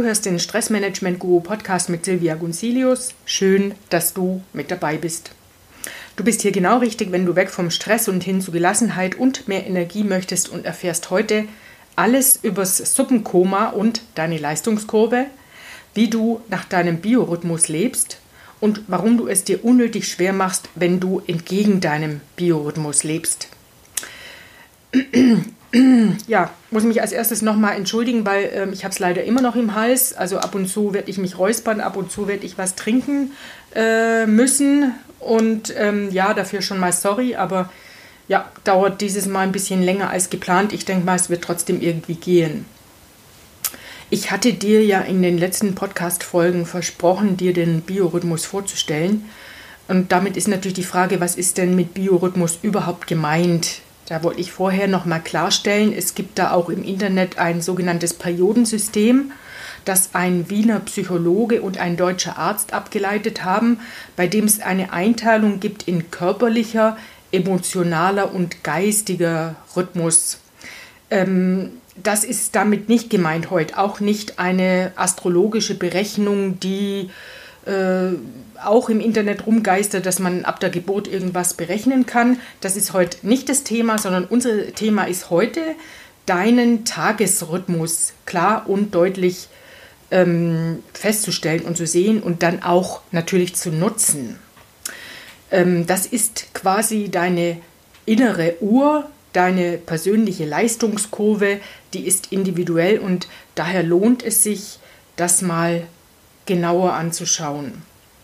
hörst den Stressmanagement-Guru-Podcast mit Silvia Gunzilius. Schön, dass du mit dabei bist. Du bist hier genau richtig, wenn du weg vom Stress und hin zu Gelassenheit und mehr Energie möchtest und erfährst heute alles übers Suppenkoma und deine Leistungskurve, wie du nach deinem Biorhythmus lebst und warum du es dir unnötig schwer machst, wenn du entgegen deinem Biorhythmus lebst. Ja, muss mich als erstes nochmal entschuldigen, weil ich habe es leider immer noch im Hals. Also ab und zu werde ich mich räuspern, ab und zu werde ich was trinken müssen. Und ja, dafür schon mal sorry, aber ja, dauert dieses Mal ein bisschen länger als geplant. Ich denke mal, es wird trotzdem irgendwie gehen. Ich hatte dir ja in den letzten Podcast-Folgen versprochen, dir den Biorhythmus vorzustellen. Und damit ist natürlich die Frage, was ist denn mit Biorhythmus überhaupt gemeint? Da wollte ich vorher noch mal klarstellen, es gibt da auch im Internet ein sogenanntes Periodensystem, das ein Wiener Psychologe und ein deutscher Arzt abgeleitet haben, bei dem es eine Einteilung gibt in körperlicher, emotionaler und geistiger Rhythmus. Das ist damit nicht gemeint heute, auch nicht eine astrologische Berechnung, die auch im Internet rumgeistert, dass man ab der Geburt irgendwas berechnen kann. Das ist heute nicht das Thema, sondern unser Thema ist heute, deinen Tagesrhythmus klar und deutlich festzustellen und zu sehen und dann auch natürlich zu nutzen. Das ist quasi deine innere Uhr, deine persönliche Leistungskurve, die ist individuell und daher lohnt es sich, das mal genauer anzuschauen.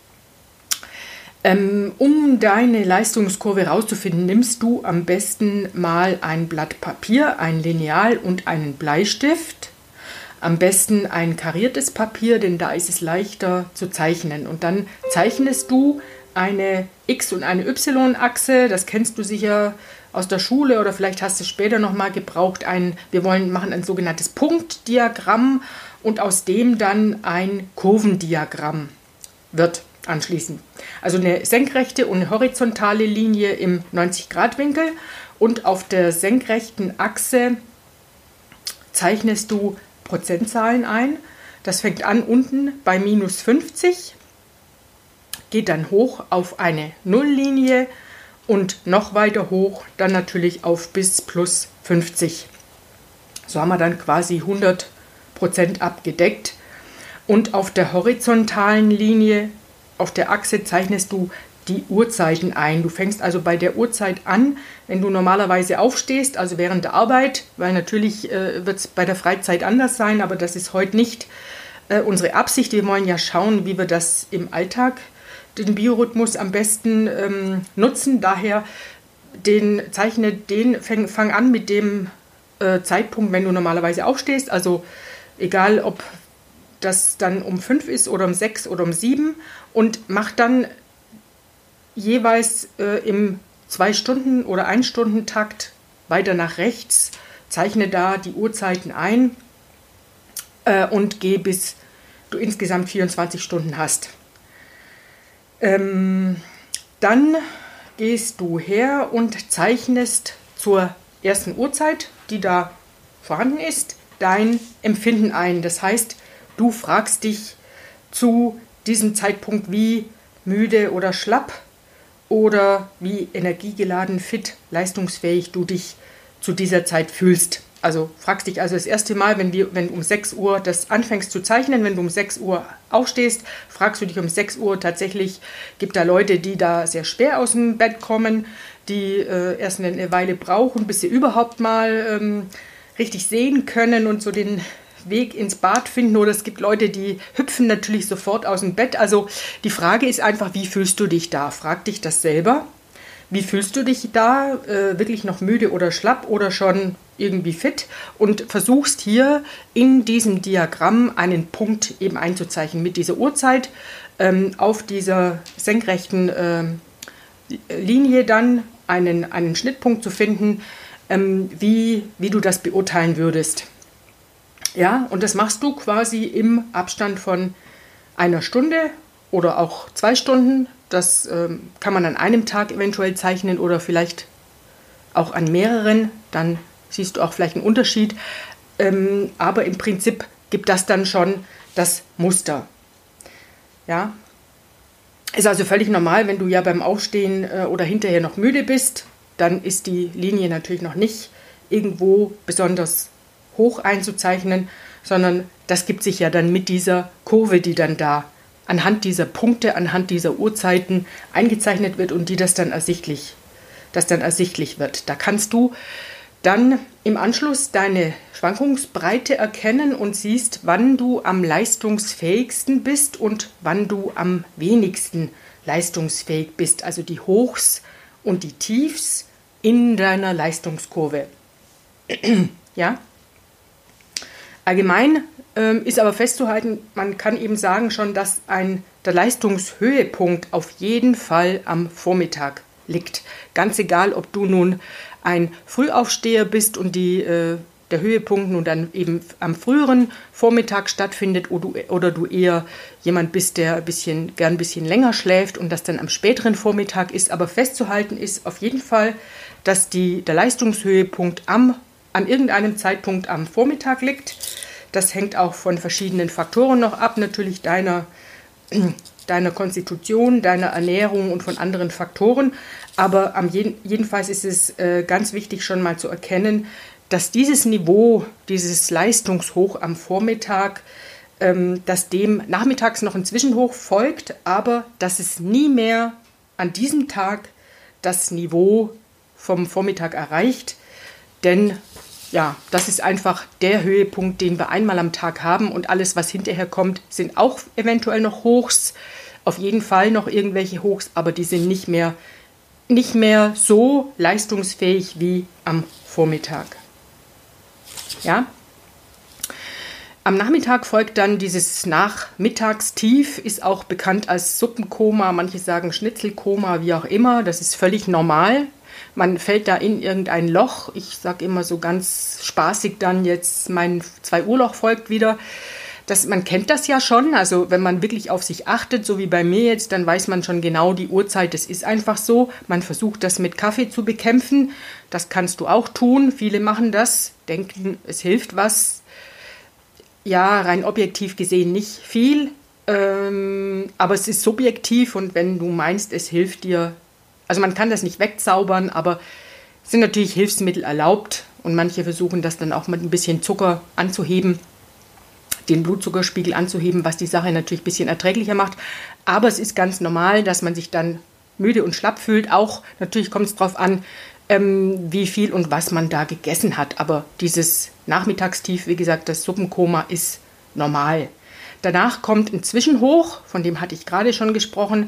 Um deine Leistungskurve rauszufinden, nimmst du am besten mal ein Blatt Papier, ein Lineal und einen Bleistift. Am besten ein kariertes Papier, denn da ist es leichter zu zeichnen. Und dann zeichnest du eine X- und eine Y-Achse, das kennst du sicher aus der Schule oder vielleicht hast du es später nochmal gebraucht. Machen ein sogenanntes Punktdiagramm und aus dem dann ein Kurvendiagramm wird anschließend. Also eine senkrechte und eine horizontale Linie im 90-Grad-Winkel und auf der senkrechten Achse zeichnest du Prozentzahlen ein. Das fängt an unten bei minus 50, geht dann hoch auf eine Nulllinie und noch weiter hoch dann natürlich auf bis plus 50. So haben wir dann quasi 100% abgedeckt. Und auf der horizontalen Linie, auf der Achse zeichnest du die Uhrzeiten ein. Du fängst also bei der Uhrzeit an, wenn du normalerweise aufstehst, also während der Arbeit, weil natürlich wird es bei der Freizeit anders sein, aber das ist heute nicht unsere Absicht. Wir wollen ja schauen, wie wir das im Alltag, den Biorhythmus am besten nutzen. Daher fang an mit dem Zeitpunkt, wenn du normalerweise aufstehst, also egal ob das dann um 5 ist oder um 6 oder um 7 und mach dann jeweils im 2-Stunden- oder 1-Stunden-Takt weiter nach rechts, zeichne da die Uhrzeiten ein und geh bis du insgesamt 24 Stunden hast. Dann gehst du her und zeichnest zur ersten Uhrzeit, die da vorhanden ist, dein Empfinden ein. Das heißt, du fragst dich zu diesem Zeitpunkt, wie müde oder schlapp oder wie energiegeladen, fit, leistungsfähig du dich zu dieser Zeit fühlst. Also fragst dich also das erste Mal, wenn du um 6 Uhr das anfängst zu zeichnen, wenn du um 6 Uhr aufstehst, fragst du dich um 6 Uhr tatsächlich, gibt da Leute, die da sehr schwer aus dem Bett kommen, die erst eine Weile brauchen, bis sie überhaupt mal richtig sehen können und so den Weg ins Bad finden, oder es gibt Leute, die hüpfen natürlich sofort aus dem Bett. Also die Frage ist einfach, wie fühlst du dich da? Frag dich das selber. Wie fühlst du dich da? Wirklich noch müde oder schlapp oder schon irgendwie fit? Und versuchst hier in diesem Diagramm einen Punkt eben einzuzeichnen mit dieser Uhrzeit auf dieser senkrechten Linie dann einen Schnittpunkt zu finden, wie du das beurteilen würdest. Ja, und das machst du quasi im Abstand von einer Stunde oder auch 2 Stunden. Das kann man an einem Tag eventuell zeichnen oder vielleicht auch an mehreren. Dann siehst du auch vielleicht einen Unterschied. Aber im Prinzip gibt das dann schon das Muster. Ja, ist also völlig normal, wenn du ja beim Aufstehen oder hinterher noch müde bist, dann ist die Linie natürlich noch nicht irgendwo besonders hoch einzuzeichnen, sondern das gibt sich ja dann mit dieser Kurve, die dann da anhand dieser Punkte, anhand dieser Uhrzeiten eingezeichnet wird und das dann ersichtlich wird. Da kannst du dann im Anschluss deine Schwankungsbreite erkennen und siehst, wann du am leistungsfähigsten bist und wann du am wenigsten leistungsfähig bist. Also die Hochs und die Tiefs in deiner Leistungskurve. Ja? Allgemein ist aber festzuhalten, man kann eben sagen schon, dass der Leistungshöhepunkt auf jeden Fall am Vormittag liegt. Ganz egal, ob du nun ein Frühaufsteher bist und der Höhepunkt nun dann eben am früheren Vormittag stattfindet oder du eher jemand bist, der gern ein bisschen länger schläft und das dann am späteren Vormittag ist. Aber festzuhalten ist auf jeden Fall, dass der Leistungshöhepunkt an irgendeinem Zeitpunkt am Vormittag liegt. Das hängt auch von verschiedenen Faktoren noch ab, natürlich deiner Konstitution, deiner Ernährung und von anderen Faktoren. Aber jedenfalls ist es ganz wichtig schon mal zu erkennen, dass dieses Niveau, dieses Leistungshoch am Vormittag, dass dem nachmittags noch ein Zwischenhoch folgt, aber dass es nie mehr an diesem Tag das Niveau vom Vormittag erreicht. Denn ja, das ist einfach der Höhepunkt, den wir einmal am Tag haben und alles, was hinterher kommt, sind auch eventuell noch Hochs, auf jeden Fall noch irgendwelche Hochs, aber die sind nicht mehr so leistungsfähig wie am Vormittag. Ja? Am Nachmittag folgt dann dieses Nachmittagstief, ist auch bekannt als Suppenkoma, manche sagen Schnitzelkoma, wie auch immer, das ist völlig normal. Man fällt da in irgendein Loch. Ich sage immer so ganz spaßig dann jetzt, mein 2-Uhr-Loch folgt wieder. Man kennt das ja schon, also wenn man wirklich auf sich achtet, so wie bei mir jetzt, dann weiß man schon genau die Uhrzeit, das ist einfach so. Man versucht das mit Kaffee zu bekämpfen, das kannst du auch tun. Viele machen das, denken, es hilft was. Ja, rein objektiv gesehen nicht viel, aber es ist subjektiv und wenn du meinst, es hilft dir, also man kann das nicht wegzaubern, aber es sind natürlich Hilfsmittel erlaubt und manche versuchen das dann auch mit ein bisschen Zucker anzuheben, den Blutzuckerspiegel anzuheben, was die Sache natürlich ein bisschen erträglicher macht. Aber es ist ganz normal, dass man sich dann müde und schlapp fühlt. Auch natürlich kommt es darauf an, wie viel und was man da gegessen hat. Aber dieses Nachmittagstief, wie gesagt, das Suppenkoma ist normal. Danach kommt ein Zwischenhoch, von dem hatte ich gerade schon gesprochen.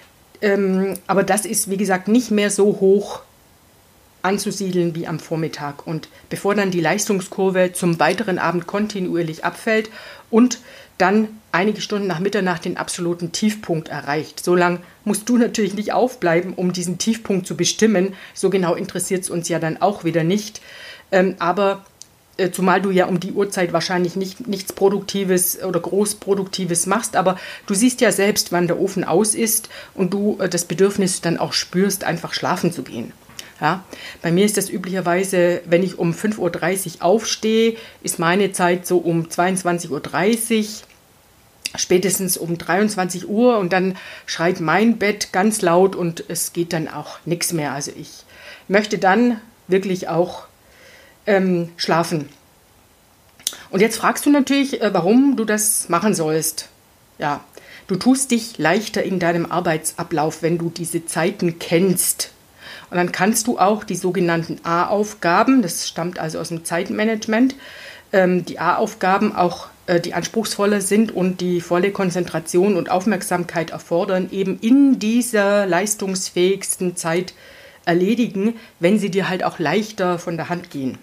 Aber das ist, wie gesagt, nicht mehr so hoch anzusiedeln wie am Vormittag. Und bevor dann die Leistungskurve zum weiteren Abend kontinuierlich abfällt und dann einige Stunden nach Mitternacht den absoluten Tiefpunkt erreicht. So lange musst du natürlich nicht aufbleiben, um diesen Tiefpunkt zu bestimmen. So genau interessiert es uns ja dann auch wieder nicht. Aber zumal du ja um die Uhrzeit wahrscheinlich nichts Produktives oder Großproduktives machst, aber du siehst ja selbst, wann der Ofen aus ist und du das Bedürfnis dann auch spürst, einfach schlafen zu gehen. Ja, bei mir ist das üblicherweise, wenn ich um 5.30 Uhr aufstehe, ist meine Zeit so um 22.30 Uhr, spätestens um 23 Uhr und dann schreit mein Bett ganz laut und es geht dann auch nichts mehr. Also ich möchte dann wirklich auch schlafen. Und jetzt fragst du natürlich, warum du das machen sollst. Ja, du tust dich leichter in deinem Arbeitsablauf, wenn du diese Zeiten kennst. Und dann kannst du auch die sogenannten A-Aufgaben, das stammt also aus dem Zeitmanagement, die A-Aufgaben auch, die anspruchsvoller sind und die volle Konzentration und Aufmerksamkeit erfordern, eben in dieser leistungsfähigsten Zeit erledigen, wenn sie dir halt auch leichter von der Hand gehen.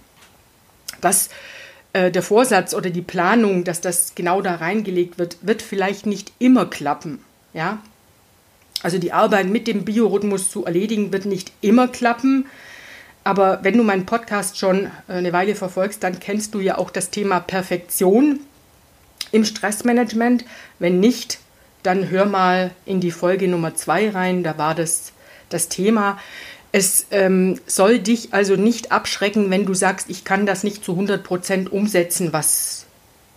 Der Vorsatz oder die Planung, dass das genau da reingelegt wird, wird vielleicht nicht immer klappen. Ja? Also die Arbeit mit dem Biorhythmus zu erledigen, wird nicht immer klappen. Aber wenn du meinen Podcast schon eine Weile verfolgst, dann kennst du ja auch das Thema Perfektion im Stressmanagement. Wenn nicht, dann hör mal in die Folge Nummer 2 rein, da war das Thema. Es soll dich also nicht abschrecken, wenn du sagst, ich kann das nicht zu 100% umsetzen, was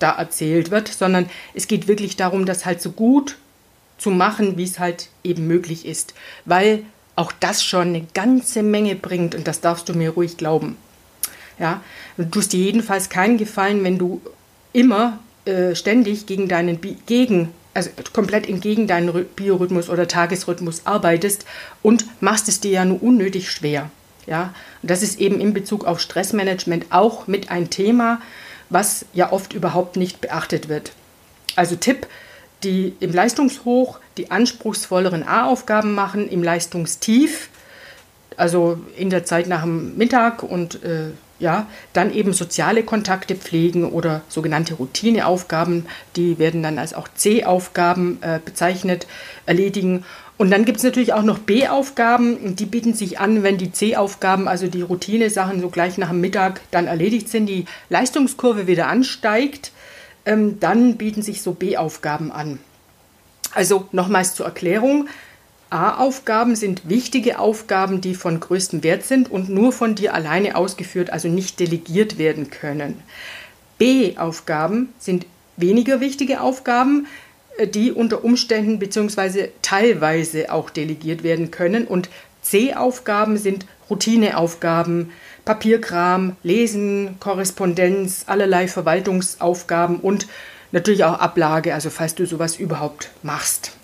da erzählt wird, sondern es geht wirklich darum, das halt so gut zu machen, wie es halt eben möglich ist, weil auch das schon eine ganze Menge bringt und das darfst du mir ruhig glauben. Ja, du tust dir jedenfalls keinen Gefallen, wenn du immer ständig also komplett entgegen deinen Biorhythmus oder Tagesrhythmus arbeitest und machst es dir ja nur unnötig schwer. Ja, und das ist eben in Bezug auf Stressmanagement auch mit ein Thema, was ja oft überhaupt nicht beachtet wird. Also Tipp, die im Leistungshoch die anspruchsvolleren A-Aufgaben machen, im Leistungstief, also in der Zeit nach dem Mittag und dann eben soziale Kontakte pflegen oder sogenannte Routineaufgaben, die werden dann als auch C-Aufgaben bezeichnet, erledigen. Und dann gibt es natürlich auch noch B-Aufgaben, die bieten sich an, wenn die C-Aufgaben, also die Routine-Sachen so gleich nach dem Mittag dann erledigt sind, die Leistungskurve wieder ansteigt, dann bieten sich so B-Aufgaben an. Also nochmals zur Erklärung, A-Aufgaben sind wichtige Aufgaben, die von größtem Wert sind und nur von dir alleine ausgeführt, also nicht delegiert werden können. B-Aufgaben sind weniger wichtige Aufgaben, die unter Umständen bzw. teilweise auch delegiert werden können. Und C-Aufgaben sind Routineaufgaben, Papierkram, Lesen, Korrespondenz, allerlei Verwaltungsaufgaben und natürlich auch Ablage, also falls du sowas überhaupt machst.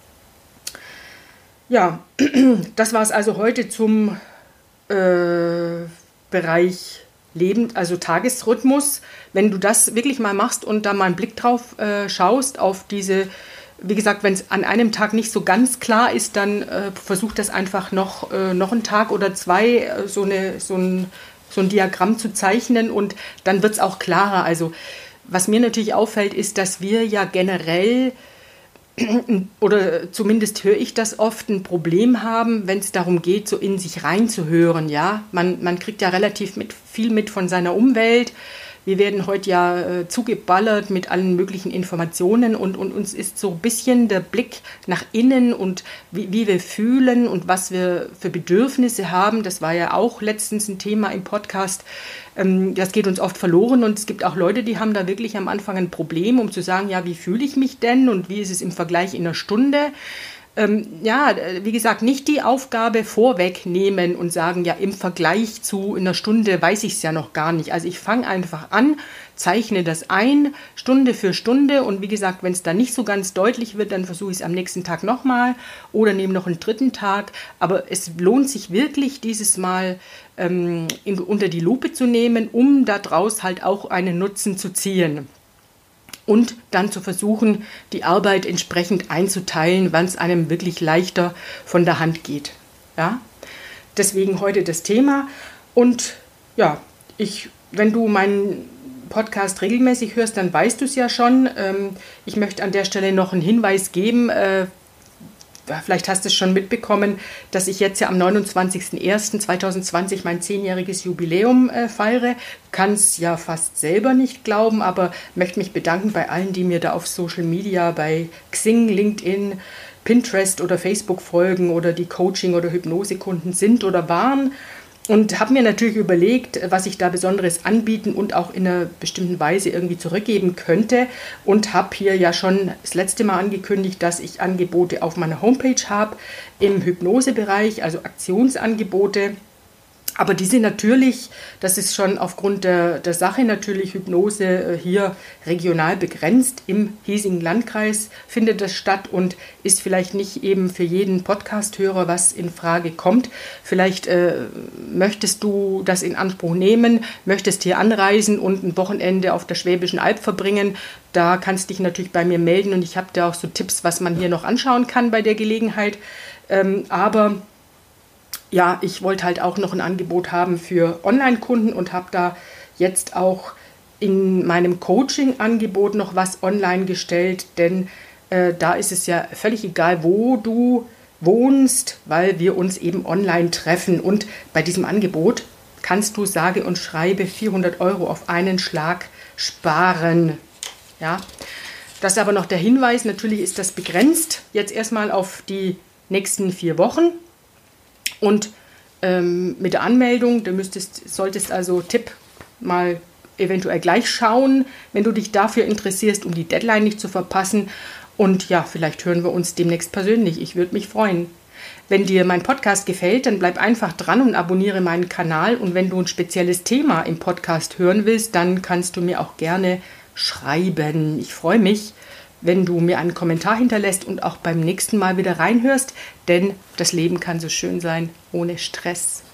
Ja, das war es also heute zum Bereich Leben, also Tagesrhythmus. Wenn du das wirklich mal machst und da mal einen Blick drauf schaust, auf diese, wie gesagt, wenn es an einem Tag nicht so ganz klar ist, dann versuch das einfach noch einen Tag oder zwei, so ein Diagramm zu zeichnen und dann wird es auch klarer. Also was mir natürlich auffällt, ist, dass wir ja generell oder zumindest höre ich das oft, ein Problem haben, wenn es darum geht, so in sich reinzuhören. Ja? Man kriegt ja relativ viel mit von seiner Umwelt. Wir werden heute ja zugeballert mit allen möglichen Informationen und uns ist so ein bisschen der Blick nach innen und wie wir fühlen und was wir für Bedürfnisse haben. Das war ja auch letztens ein Thema im Podcast. Das geht uns oft verloren und es gibt auch Leute, die haben da wirklich am Anfang ein Problem, um zu sagen, ja, wie fühle ich mich denn und wie ist es im Vergleich in einer Stunde? Wie gesagt, nicht die Aufgabe vorwegnehmen und sagen, ja, im Vergleich zu einer Stunde weiß ich es ja noch gar nicht. Also ich fange einfach an, zeichne das ein, Stunde für Stunde und wie gesagt, wenn es dann nicht so ganz deutlich wird, dann versuche ich es am nächsten Tag nochmal oder nehme noch einen dritten Tag. Aber es lohnt sich wirklich, dieses Mal unter die Lupe zu nehmen, um daraus halt auch einen Nutzen zu ziehen. Und dann zu versuchen, die Arbeit entsprechend einzuteilen, wann es einem wirklich leichter von der Hand geht. Ja? Deswegen heute das Thema. Und ja, wenn du meinen Podcast regelmäßig hörst, dann weißt du es ja schon. Ich möchte an der Stelle noch einen Hinweis geben. Vielleicht hast du es schon mitbekommen, dass ich jetzt ja am 29.01.2020 mein 10-jähriges Jubiläum feiere. Kann es ja fast selber nicht glauben, aber möchte mich bedanken bei allen, die mir da auf Social Media, bei Xing, LinkedIn, Pinterest oder Facebook folgen oder die Coaching- oder Hypnosekunden sind oder waren. Und habe mir natürlich überlegt, was ich da Besonderes anbieten und auch in einer bestimmten Weise irgendwie zurückgeben könnte. Und habe hier ja schon das letzte Mal angekündigt, dass ich Angebote auf meiner Homepage habe im Hypnosebereich, also Aktionsangebote. Aber die sind natürlich, das ist schon aufgrund der Sache natürlich, Hypnose hier regional begrenzt. Im hiesigen Landkreis findet das statt und ist vielleicht nicht eben für jeden Podcast-Hörer, was in Frage kommt. Vielleicht möchtest du das in Anspruch nehmen, möchtest hier anreisen und ein Wochenende auf der Schwäbischen Alb verbringen. Da kannst du dich natürlich bei mir melden und ich habe da auch so Tipps, was man hier noch anschauen kann bei der Gelegenheit. Aber ja, ich wollte halt auch noch ein Angebot haben für Online-Kunden und habe da jetzt auch in meinem Coaching-Angebot noch was online gestellt, denn da ist es ja völlig egal, wo du wohnst, weil wir uns eben online treffen. Und bei diesem Angebot kannst du sage und schreibe 400 € auf einen Schlag sparen. Ja, das ist aber noch der Hinweis, natürlich ist das begrenzt, jetzt erstmal auf die nächsten 4 Wochen. Und mit der Anmeldung, du solltest also Tipp mal eventuell gleich schauen, wenn du dich dafür interessierst, um die Deadline nicht zu verpassen. Und ja, vielleicht hören wir uns demnächst persönlich. Ich würde mich freuen. Wenn dir mein Podcast gefällt, dann bleib einfach dran und abonniere meinen Kanal. Und wenn du ein spezielles Thema im Podcast hören willst, dann kannst du mir auch gerne schreiben. Ich freue mich, wenn du mir einen Kommentar hinterlässt und auch beim nächsten Mal wieder reinhörst, denn das Leben kann so schön sein ohne Stress.